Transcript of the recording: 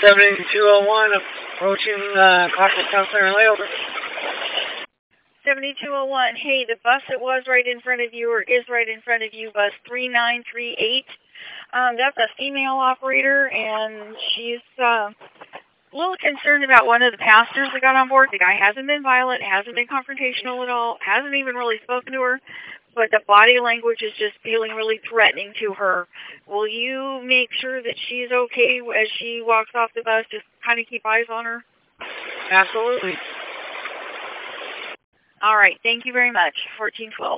7201, approaching Clockwork Town Center and layover. 7201, hey, the bus that was right in front of you or is right in front of you, bus 3938. That's a female operator, and she's a little concerned about one of the passengers that got on board. The guy hasn't been violent, hasn't been confrontational at all, hasn't even really spoken to her, but the body language is just feeling really threatening to her. Will you make sure that she's okay as she walks off the bus? Just kind of keep eyes on her? Absolutely. All right. Thank you very much. 1412.